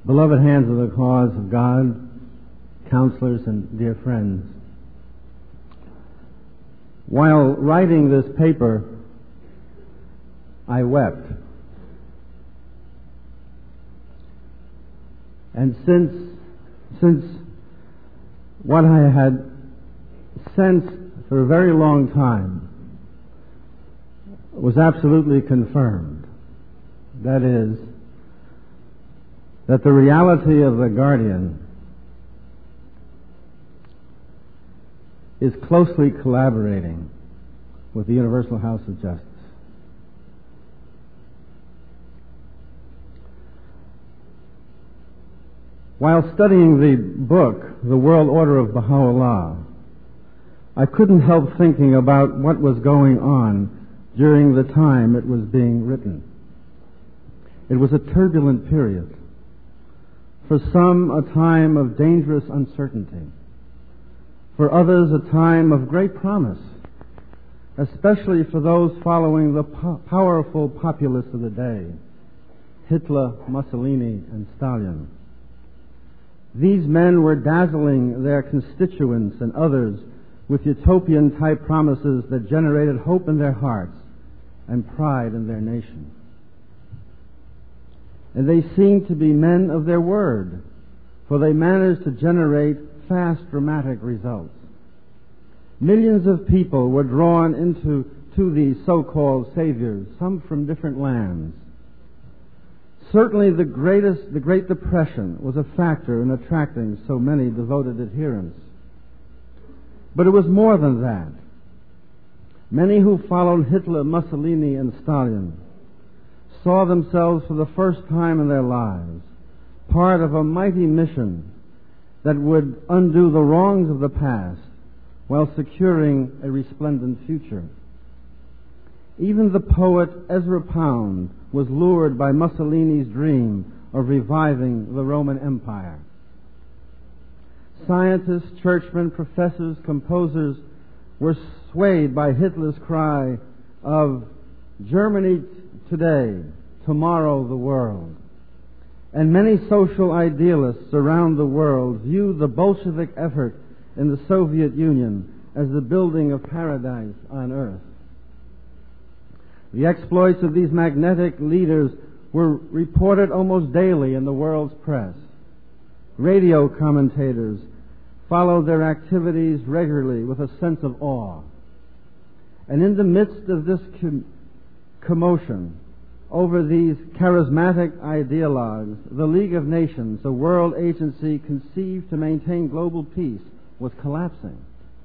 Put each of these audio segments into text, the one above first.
Beloved hands of the cause of God, counselors and dear friends, while writing this paper, I wept. And since what I had sensed for a very long time was absolutely confirmed, that is, that the reality of the Guardian is closely collaborating with the Universal House of Justice. While studying the book, The World Order of Baha'u'llah, I couldn't help thinking about what was going on during the time it was being written. It was a turbulent period. For some, a time of dangerous uncertainty. For others, a time of great promise, especially for those following the powerful populists of the day, Hitler, Mussolini, and Stalin. These men were dazzling their constituents and others with utopian-type promises that generated hope in their hearts and pride in their nation. And they seemed to be men of their word, for they managed to generate fast, dramatic results. Millions of people were drawn into these so-called saviors, some from different lands. Certainly the Great Depression was a factor in attracting so many devoted adherents. But it was more than that. Many who followed Hitler, Mussolini, and Stalin saw themselves for the first time in their lives part of a mighty mission that would undo the wrongs of the past while securing a resplendent future. Even the poet Ezra Pound was lured by Mussolini's dream of reviving the Roman Empire. Scientists, churchmen, professors, composers were swayed by Hitler's cry of Germany today, tomorrow the world. And many social idealists around the world viewed the Bolshevik effort in the Soviet Union as the building of paradise on earth. The exploits of these magnetic leaders were reported almost daily in the world's press. Radio commentators followed their activities regularly with a sense of awe. And in the midst of this commotion over these charismatic ideologues, the League of Nations, a world agency conceived to maintain global peace, was collapsing.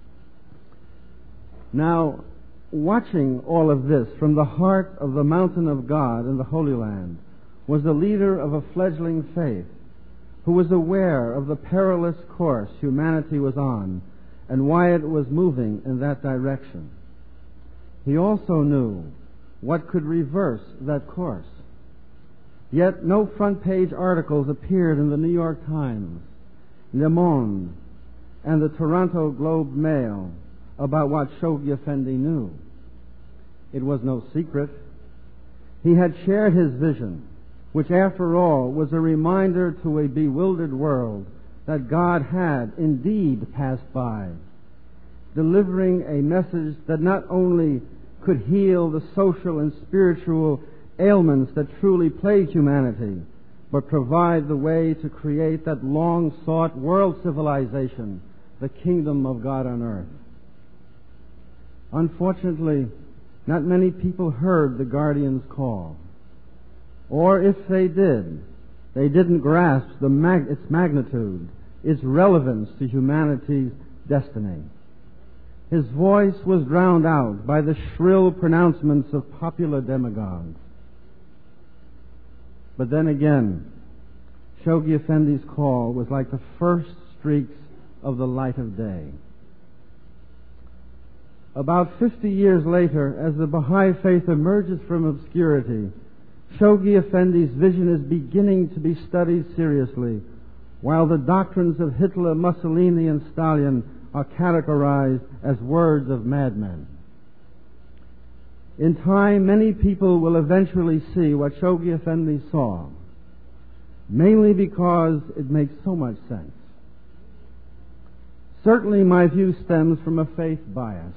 Now, watching all of this from the heart of the mountain of God in the Holy Land was the leader of a fledgling faith who was aware of the perilous course humanity was on and why it was moving in that direction. He also knew what could reverse that course. Yet no front-page articles appeared in the New York Times, Le Monde, and the Toronto Globe Mail about what Shoghi Effendi knew. It was no secret. He had shared his vision, which after all was a reminder to a bewildered world that God had indeed passed by, delivering a message that not only could heal the social and spiritual ailments that truly plague humanity, but provide the way to create that long-sought world civilization, the kingdom of God on earth. Unfortunately, not many people heard the Guardian's call. Or if they did, they didn't grasp its magnitude, its relevance to humanity's destiny. His voice was drowned out by the shrill pronouncements of popular demagogues. But then again, Shoghi Effendi's call was like the first streaks of the light of day. About 50 years later, as the Baha'i faith emerges from obscurity, Shoghi Effendi's vision is beginning to be studied seriously, while the doctrines of Hitler, Mussolini, and Stalin are categorized as words of madmen. In time, many people will eventually see what Shoghi Effendi saw. mainly because it makes so much sense. Certainly my view stems from a faith bias.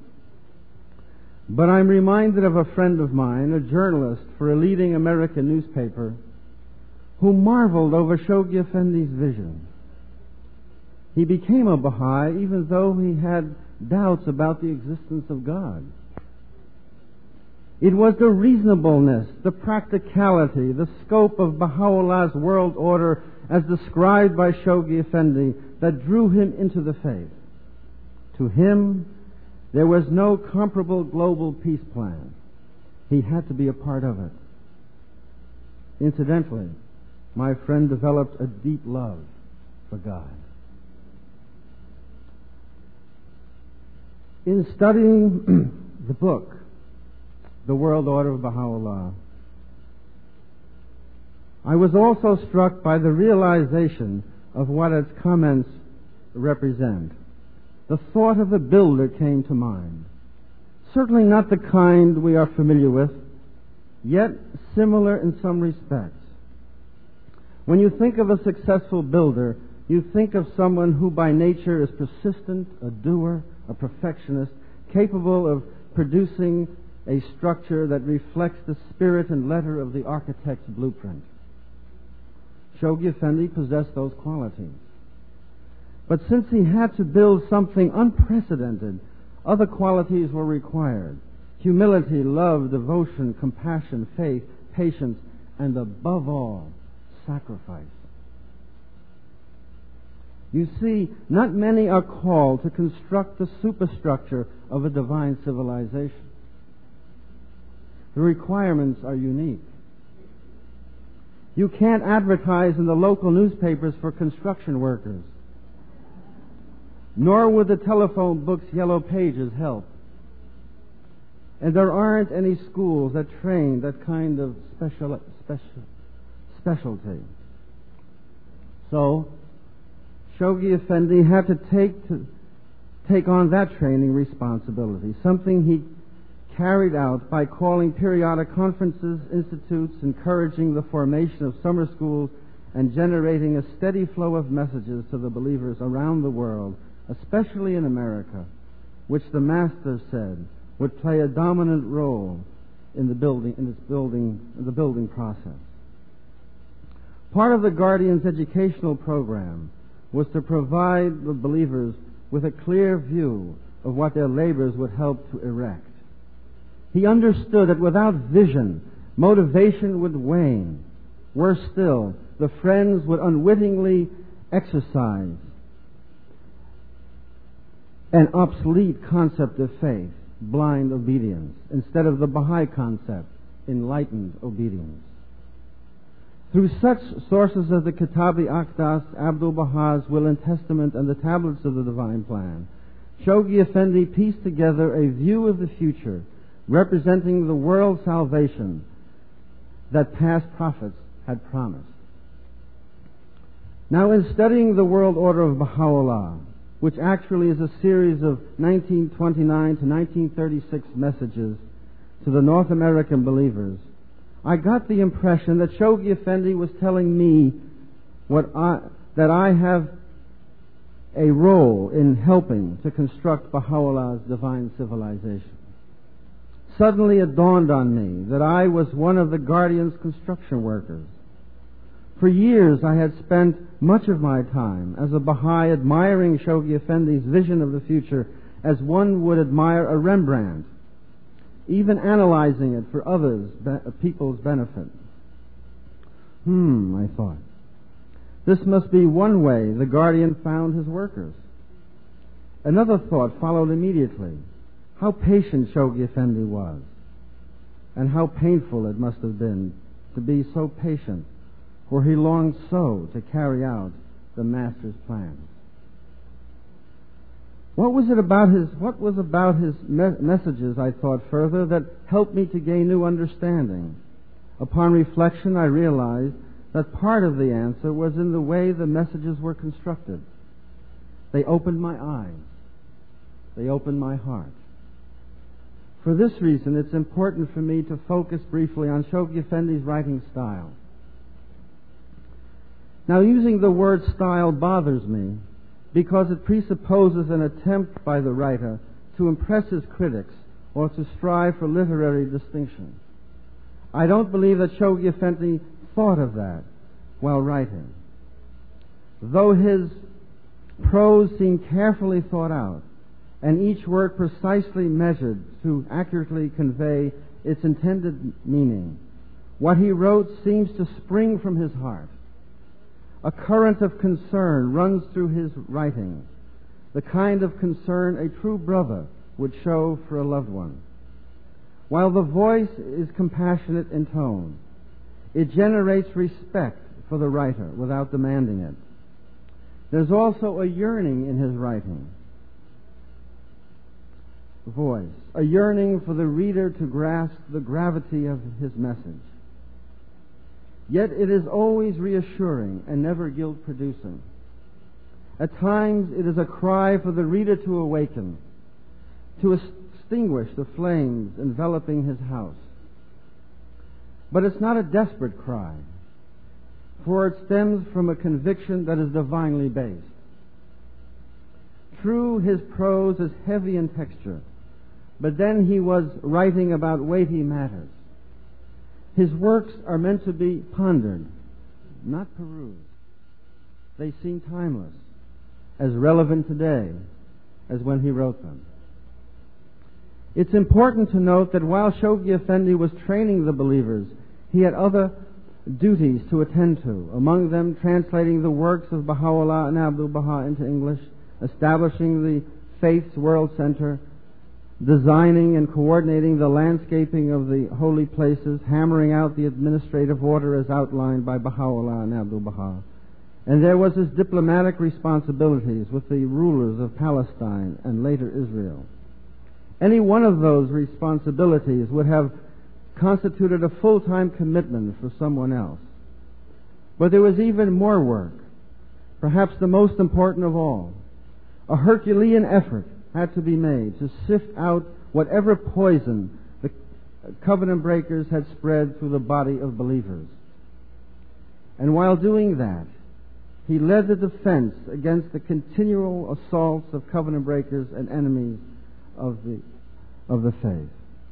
But I'm reminded of a friend of mine, a journalist for a leading American newspaper, who marveled over Shoghi Effendi's vision. He became a Baha'i even though he had doubts about the existence of God. It was the reasonableness, the practicality, the scope of Baha'u'llah's world order as described by Shoghi Effendi that drew him into the faith. To him, there was no comparable global peace plan. He had to be a part of it. Incidentally, my friend developed a deep love for God. In studying the book, The World Order of Baha'u'llah, I was also struck by the realization of what its comments represent. The thought of a builder came to mind. Certainly not the kind we are familiar with, yet similar in some respects. When you think of a successful builder, you think of someone who by nature is persistent, a doer, a perfectionist, capable of producing a structure that reflects the spirit and letter of the architect's blueprint. Shoghi Effendi possessed those qualities. But since he had to build something unprecedented, other qualities were required. Humility, love, devotion, compassion, faith, patience, and above all, sacrifice. You see, not many are called to construct the superstructure of a divine civilization. The requirements are unique. You can't advertise in the local newspapers for construction workers, nor would the telephone book's yellow pages help. And there aren't any schools that train that kind of specialty. So, Shoghi Effendi had to take on that training responsibility, something he carried out by calling periodic conferences, institutes, encouraging the formation of summer schools, and generating a steady flow of messages to the believers around the world, especially in America, which the Master said would play a dominant role in the building process. Part of the Guardian's educational program was to provide the believers with a clear view of what their labors would help to erect. He understood that without vision, motivation would wane. Worse still, the friends would unwittingly exercise an obsolete concept of faith, blind obedience, instead of the Baha'i concept, enlightened obedience. Through such sources as the Kitab-i-Aqdas, Abdu'l-Baha's Will and Testament, and the Tablets of the Divine Plan, Shoghi Effendi pieced together a view of the future representing the world's salvation that past prophets had promised. Now, in studying the world order of Baha'u'llah, which actually is a series of 1929 to 1936 messages to the North American believers, I got the impression that Shoghi Effendi was telling me that I have a role in helping to construct Baha'u'llah's divine civilization. Suddenly it dawned on me that I was one of the Guardian's construction workers. For years I had spent much of my time as a Baha'i admiring Shoghi Effendi's vision of the future as one would admire a Rembrandt, even analyzing it for others' people's benefit. I thought. This must be one way the Guardian found his workers. Another thought followed immediately. How patient Shoghi Effendi was, and how painful it must have been to be so patient, for he longed so to carry out the Master's plans. What was about his messages, I thought further, that helped me to gain new understanding? Upon reflection, I realized that part of the answer was in the way the messages were constructed. They opened my eyes. They opened my heart. For this reason, it's important for me to focus briefly on Shoghi Effendi's writing style. Now, using the word style bothers me because it presupposes an attempt by the writer to impress his critics or to strive for literary distinction. I don't believe that Shoghi Effendi thought of that while writing. Though his prose seemed carefully thought out and each word precisely measured to accurately convey its intended meaning, what he wrote seems to spring from his heart. A current of concern runs through his writing, the kind of concern a true brother would show for a loved one. While the voice is compassionate in tone, it generates respect for the writer without demanding it. There's also a yearning in his writing. Voice, a yearning for the reader to grasp the gravity of his message. Yet it is always reassuring and never guilt-producing. At times it is a cry for the reader to awaken, to extinguish the flames enveloping his house. But it's not a desperate cry, for it stems from a conviction that is divinely based. True, his prose is heavy in texture, but then he was writing about weighty matters. His works are meant to be pondered, not perused. They seem timeless, as relevant today as when he wrote them. It's important to note that while Shoghi Effendi was training the believers, he had other duties to attend to, among them translating the works of Baha'u'llah and Abdu'l-Baha into English, establishing the Faith's World Center, designing and coordinating the landscaping of the holy places, hammering out the administrative order as outlined by Baha'u'llah and Abdu'l-Baha. And there was his diplomatic responsibilities with the rulers of Palestine and later Israel. Any one of those responsibilities would have constituted a full-time commitment for someone else. But there was even more work, perhaps the most important of all. A Herculean effort had to be made to sift out whatever poison the covenant breakers had spread through the body of believers. And while doing that, he led the defense against the continual assaults of covenant breakers and enemies of the faith.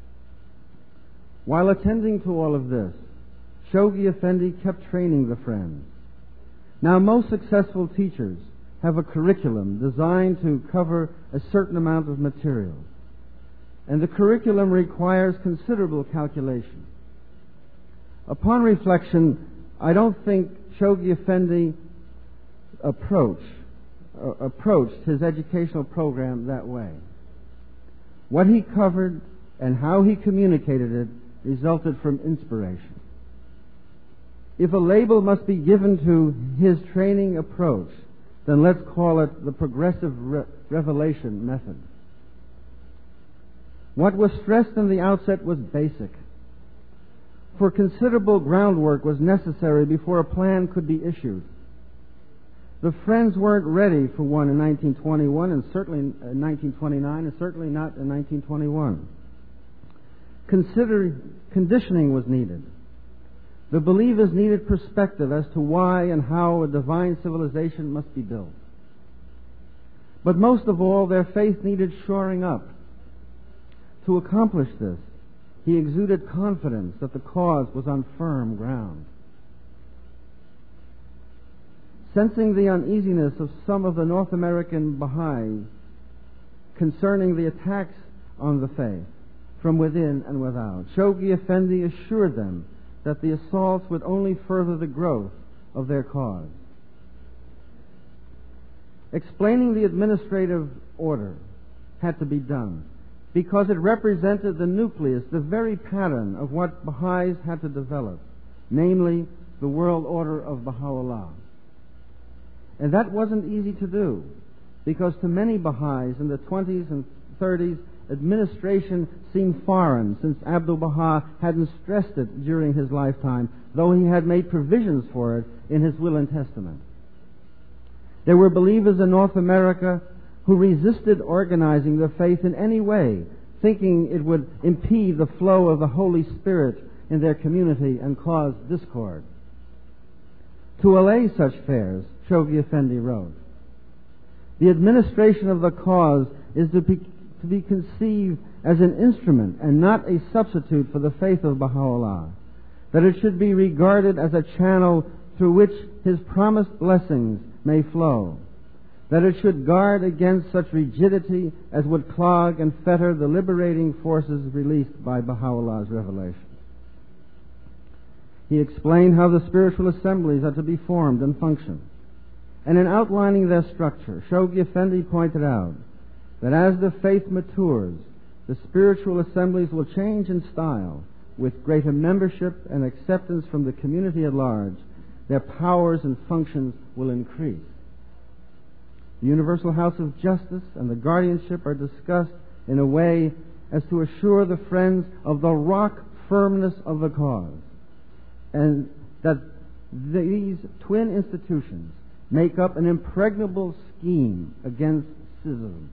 While attending to all of this, Shoghi Effendi kept training the friends. Now, most successful teachers have a curriculum designed to cover a certain amount of material, and the curriculum requires considerable calculation. Upon reflection, I don't think Shoghi Effendi approached his educational program that way. What he covered and how he communicated it resulted from inspiration. If a label must be given to his training approach, then let's call it the progressive revelation method. What was stressed in the outset was basic, for considerable groundwork was necessary before a plan could be issued. The Friends weren't ready for one in 1921, and certainly in 1929, and certainly not in 1921. Conditioning was needed. The believers needed perspective as to why and how a divine civilization must be built. But most of all, their faith needed shoring up. To accomplish this, he exuded confidence that the cause was on firm ground. Sensing the uneasiness of some of the North American Baha'is concerning the attacks on the faith from within and without, Shoghi Effendi assured them that the assaults would only further the growth of their cause. Explaining the administrative order had to be done because it represented the nucleus, the very pattern of what Baha'is had to develop, namely the world order of Baha'u'llah. And that wasn't easy to do because to many Baha'is in the 20s and 30s, administration seemed foreign since Abdu'l-Baha hadn't stressed it during his lifetime, though he had made provisions for it in his will and testament. There were believers in North America who resisted organizing the faith in any way, thinking it would impede the flow of the Holy Spirit in their community and cause discord. To allay such fears, Shoghi Effendi wrote, "The administration of the cause is to be conceived as an instrument and not a substitute for the faith of Baha'u'llah, that it should be regarded as a channel through which his promised blessings may flow, that it should guard against such rigidity as would clog and fetter the liberating forces released by Baha'u'llah's revelation." He explained how the spiritual assemblies are to be formed and function. And in outlining their structure, Shoghi Effendi pointed out that as the faith matures, the spiritual assemblies will change in style. With greater membership and acceptance from the community at large, their powers and functions will increase. The Universal House of Justice and the guardianship are discussed in a way as to assure the friends of the rock firmness of the cause, and that these twin institutions make up an impregnable scheme against schism.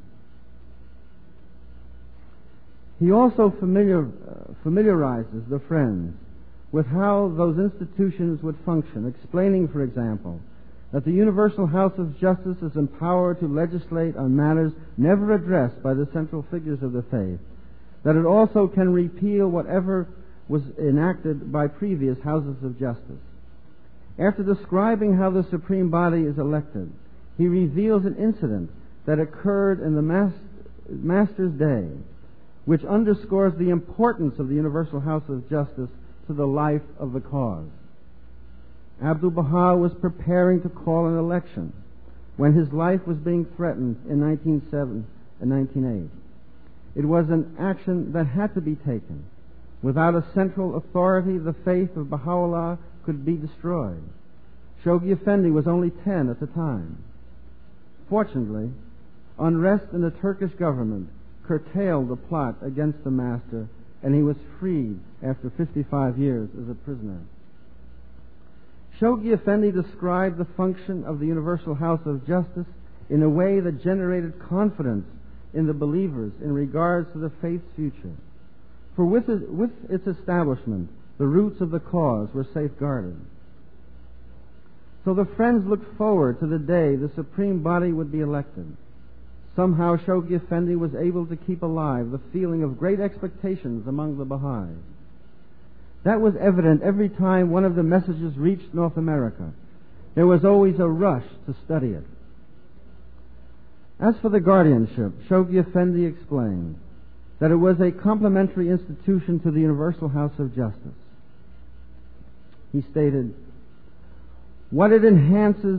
He also familiarizes the friends with how those institutions would function, explaining, for example, that the Universal House of Justice is empowered to legislate on matters never addressed by the central figures of the faith, that it also can repeal whatever was enacted by previous houses of justice. After describing how the Supreme Body is elected, he reveals an incident that occurred in the Master's day, which underscores the importance of the Universal House of Justice to the life of the cause. Abdu'l-Baha was preparing to call an election when his life was being threatened in 1907 and 1908. It was an action that had to be taken. Without a central authority, the faith of Baha'u'llah could be destroyed. Shoghi Effendi was only 10 at the time. Fortunately, unrest in the Turkish government curtailed the plot against the Master, and he was freed after 55 years as a prisoner. Shoghi Effendi described the function of the Universal House of Justice in a way that generated confidence in the believers in regards to the faith's future. For with its establishment, the roots of the cause were safeguarded. So the friends looked forward to the day the Supreme Body would be elected. Somehow Shoghi Effendi was able to keep alive the feeling of great expectations among the Baha'is. That was evident every time one of the messages reached North America. There was always a rush to study it. As for the guardianship, Shoghi Effendi explained that it was a complementary institution to the Universal House of Justice. He stated, that it enhances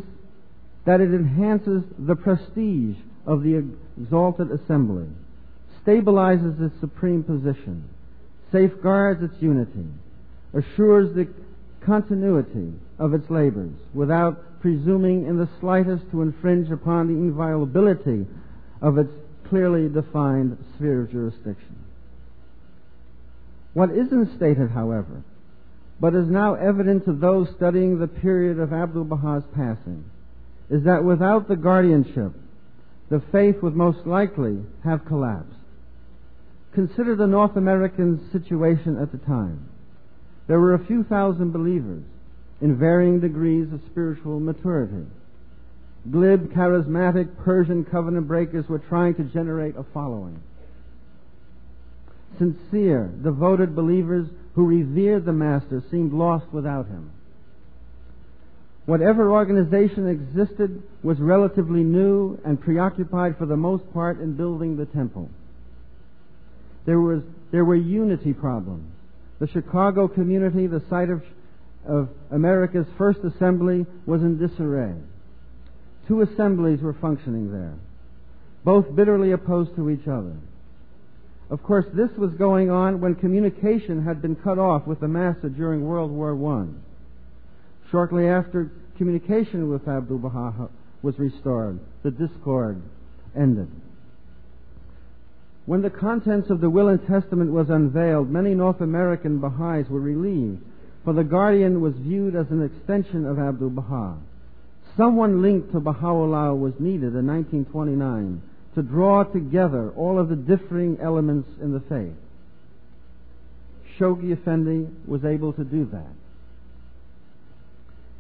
the prestige of the exalted assembly, stabilizes its supreme position, safeguards its unity, assures the continuity of its labors without presuming in the slightest to infringe upon the inviolability of its clearly defined sphere of jurisdiction. What isn't stated, however, but is now evident to those studying the period of Abdu'l-Baha's passing, is that without the guardianship, the faith would most likely have collapsed. Consider the North American situation at the time. There were a few thousand believers in varying degrees of spiritual maturity. Glib, charismatic Persian covenant breakers were trying to generate a following. Sincere, devoted believers who revered the Master seemed lost without him. Whatever organization existed was relatively new and preoccupied for the most part in building the temple. There were unity problems. The Chicago community, the site of America's first assembly, was in disarray. 2 assemblies were functioning there, both bitterly opposed to each other. Of course, this was going on when communication had been cut off with the Master during World War I. Shortly after communication with Abdu'l-Baha was restored, the discord ended. When the contents of the Will and Testament was unveiled, many North American Baha'is were relieved, for the guardian was viewed as an extension of Abdu'l-Baha. Someone linked to Baha'u'llah was needed in 1929 to draw together all of the differing elements in the faith. Shoghi Effendi was able to do that.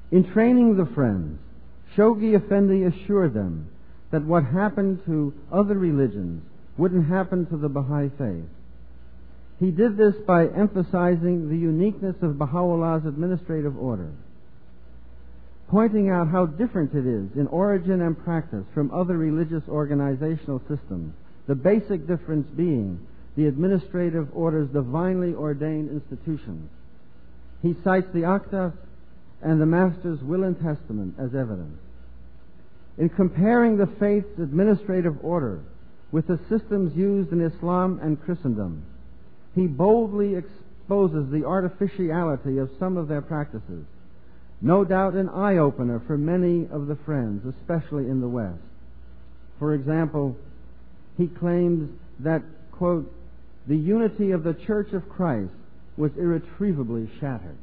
In training the Friends, Shoghi Effendi assured them that what happened to other religions wouldn't happen to the Baha'i faith. He did this by emphasizing the uniqueness of Baha'u'llah's administrative order, pointing out how different it is in origin and practice from other religious organizational systems, the basic difference being the administrative order's divinely ordained institutions. He cites the Aqdas and the Master's Will and Testament as evidence. In comparing the faith's administrative order with the systems used in Islam and Christendom, he boldly exposes the artificiality of some of their practices, no doubt an eye-opener for many of the Friends, especially in the West. For example, he claims that, quote, the unity of the Church of Christ was irretrievably shattered.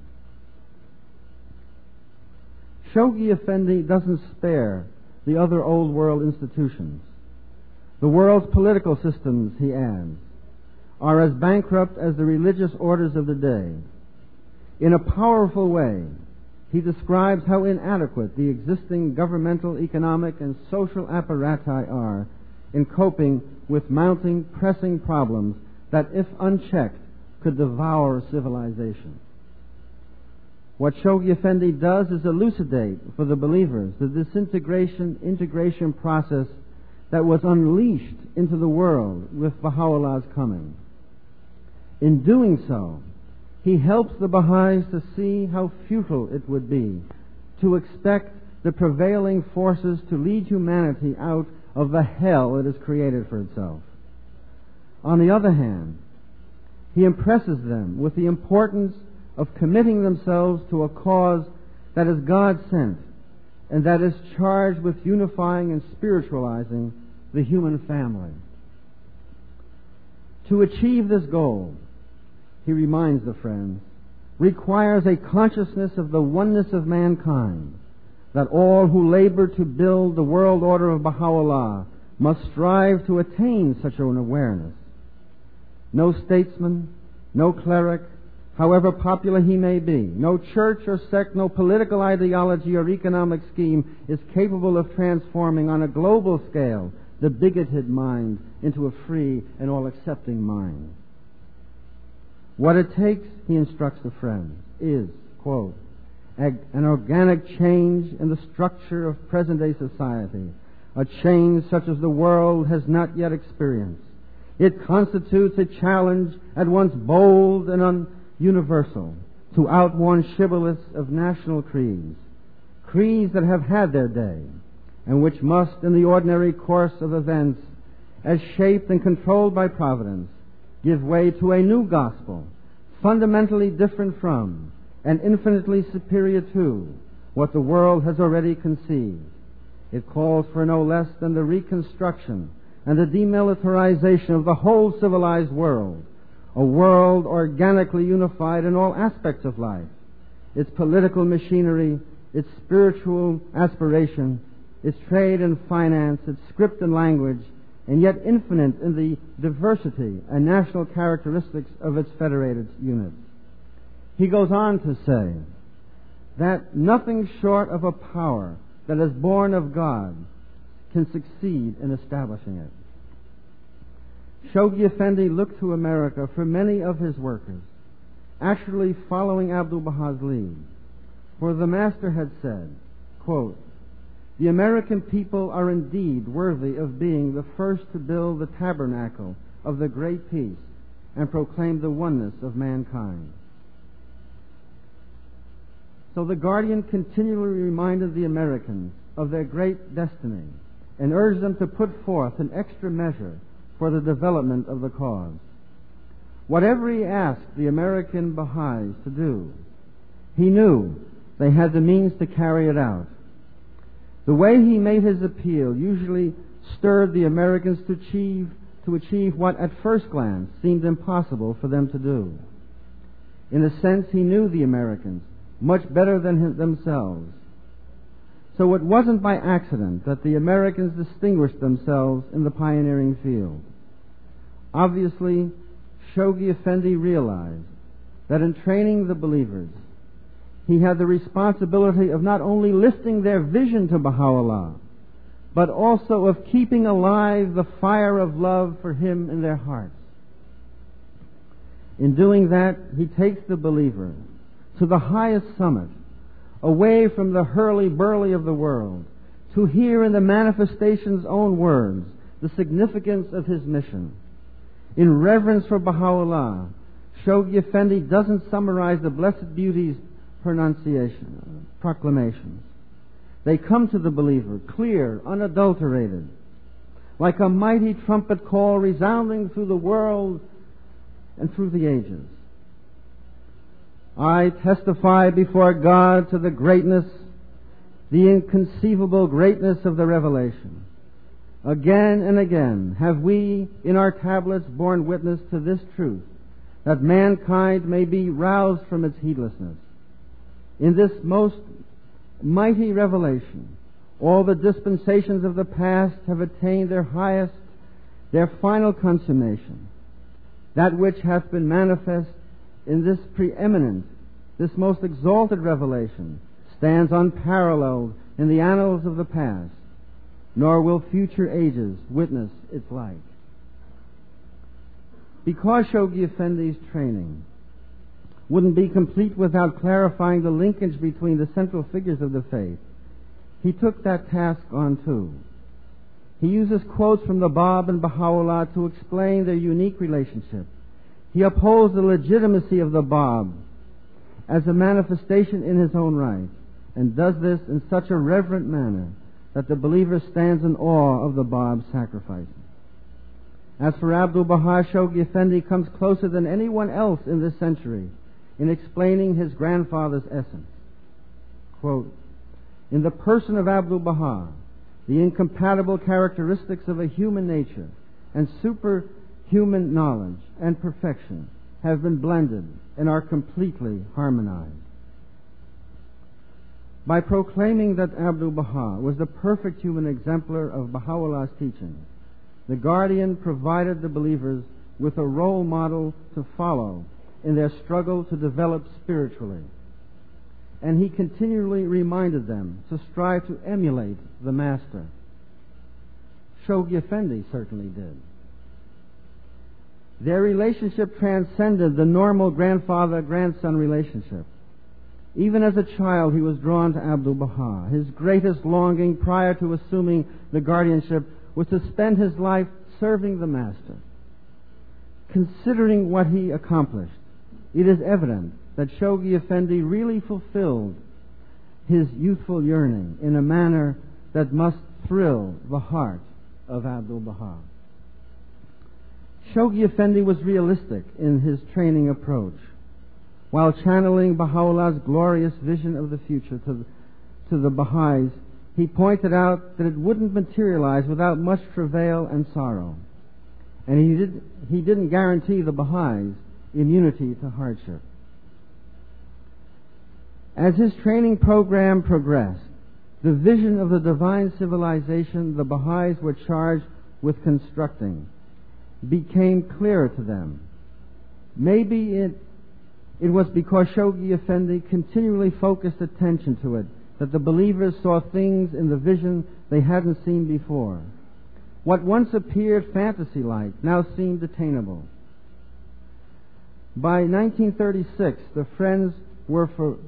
Shoghi Effendi doesn't spare the other old world institutions. The world's political systems, he adds, are as bankrupt as the religious orders of the day. In a powerful way, he describes how inadequate the existing governmental, economic, and social apparati are in coping with mounting, pressing problems that, if unchecked, could devour civilization. What Shoghi Effendi does is elucidate for the believers the disintegration-integration process that was unleashed into the world with Baha'u'llah's coming. In doing so, he helps the Baha'is to see how futile it would be to expect the prevailing forces to lead humanity out of the hell it has created for itself. On the other hand, he impresses them with the importance of committing themselves to a cause that is God-sent and that is charged with unifying and spiritualizing the human family. To achieve this goal, he reminds the Friends, requires a consciousness of the oneness of mankind, that all who labor to build the world order of Baha'u'llah must strive to attain such an awareness. No statesman, no cleric, however popular he may be, no church or sect, no political ideology or economic scheme is capable of transforming on a global scale the bigoted mind into a free and all-accepting mind. What it takes, he instructs the Friends, is, quote, an organic change in the structure of present-day society, a change such as the world has not yet experienced. It constitutes a challenge at once bold and universal to outworn shibboleths of national creeds that have had their day, and which must, in the ordinary course of events, as shaped and controlled by Providence, give way to a new gospel, fundamentally different from and infinitely superior to what the world has already conceived. It calls for no less than the reconstruction and the demilitarization of the whole civilized world, a world organically unified in all aspects of life, its political machinery, its spiritual aspiration, its trade and finance, its script and language, and yet infinite in the diversity and national characteristics of its federated units. He goes on to say that nothing short of a power that is born of God can succeed in establishing it. Shoghi Effendi looked to America for many of his workers, actually following Abdu'l-Baha's lead. For the Master had said, quote, the American people are indeed worthy of being the first to build the tabernacle of the great peace and proclaim the oneness of mankind. So the Guardian continually reminded the Americans of their great destiny and urged them to put forth an extra measure for the development of the cause. Whatever he asked the American Baha'is to do, he knew they had the means to carry it out. The way he made his appeal usually stirred the Americans to achieve what at first glance seemed impossible for them to do. In a sense, he knew the Americans much better than themselves. So it wasn't by accident that the Americans distinguished themselves in the pioneering field. Obviously, Shoghi Effendi realized that in training the believers, he had the responsibility of not only lifting their vision to Baha'u'llah, but also of keeping alive the fire of love for him in their hearts. In doing that, he takes the believer to the highest summit, away from the hurly-burly of the world, to hear in the manifestation's own words the significance of his mission. In reverence for Baha'u'llah, Shoghi Effendi doesn't summarize the Blessed Beauty's proclamations. They come to the believer clear, unadulterated, like a mighty trumpet call resounding through the world and through the ages. I testify before God to the greatness, the inconceivable greatness of the revelation. Again and again have we in our tablets borne witness to this truth, that mankind may be roused from its heedlessness. In this most mighty revelation, all the dispensations of the past have attained their highest, their final consummation. That which hath been manifest in this preeminent, this most exalted revelation, stands unparalleled in the annals of the past, nor will future ages witness its like. Because Shoghi Effendi's training wouldn't be complete without clarifying the linkage between the central figures of the faith, he took that task on too. He uses quotes from the Bab and Baha'u'llah to explain their unique relationship. He upholds the legitimacy of the Bab as a manifestation in his own right, and does this in such a reverent manner that the believer stands in awe of the Bab's sacrifices. As for Abdul Baha, Shoghi Effendi comes closer than anyone else in this century in explaining his grandfather's essence. Quote, in the person of Abdul Baha, the incompatible characteristics of a human nature and superhuman knowledge and perfection have been blended and are completely harmonized. By proclaiming that Abdul Baha was the perfect human exemplar of Baha'u'llah's teaching, the Guardian provided the believers with a role model to follow in their struggle to develop spiritually. And he continually reminded them to strive to emulate the Master. Shoghi Effendi certainly did. Their relationship transcended the normal grandfather-grandson relationship. Even as a child, he was drawn to Abdul Baha. His greatest longing prior to assuming the guardianship was to spend his life serving the Master. Considering what he accomplished, it is evident that Shoghi Effendi really fulfilled his youthful yearning in a manner that must thrill the heart of Abdul Baha. Shoghi Effendi was realistic in his training approach. While channeling Baha'u'llah's glorious vision of the future to the Baha'is, he pointed out that it wouldn't materialize without much travail and sorrow. And he didn't guarantee the Baha'is immunity to hardship. As his training program progressed, the vision of the divine civilization the Baha'is were charged with constructing became clearer to them. Maybe it was because Shoghi Effendi continually focused attention to it that the believers saw things in the vision they hadn't seen before. What once appeared fantasy-like now seemed attainable. By 1936, the Friends were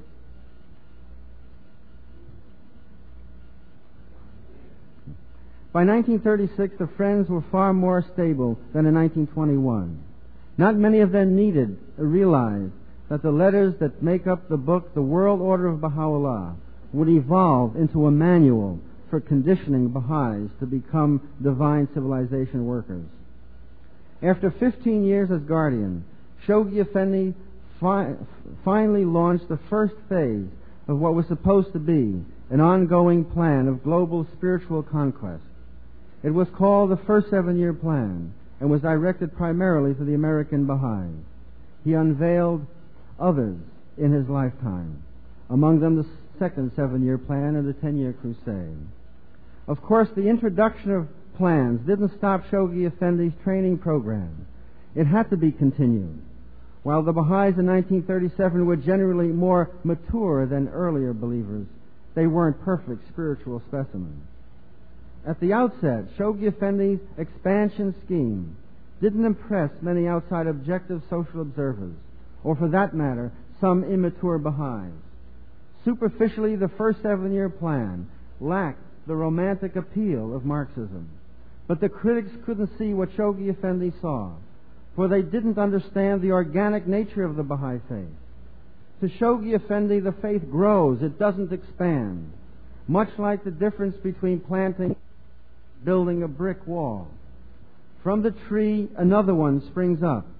far more stable than in 1921. Not many of them needed or realized that the letters that make up the book, The World Order of Baha'u'llah, would evolve into a manual for conditioning Baha'is to become divine civilization workers. After 15 years as guardian, Shoghi Effendi finally launched the first phase of what was supposed to be an ongoing plan of global spiritual conquest. It was called the First 7-Year Plan and was directed primarily to the American Baha'is. He unveiled others in his lifetime, among them the Second 7-Year Plan and the 10-Year Crusade. Of course, the introduction of plans didn't stop Shoghi Effendi's training program. It had to be continued. While the Baha'is in 1937 were generally more mature than earlier believers, they weren't perfect spiritual specimens. At the outset, Shoghi Effendi's expansion scheme didn't impress many outside objective social observers, or for that matter, some immature Baha'is. Superficially, the first 7-year plan lacked the romantic appeal of Marxism. But the critics couldn't see what Shoghi Effendi saw, for they didn't understand the organic nature of the Baha'i faith. To Shoghi Effendi, the faith grows, it doesn't expand, much like the difference between planting and building a brick wall. From the tree, another one springs up.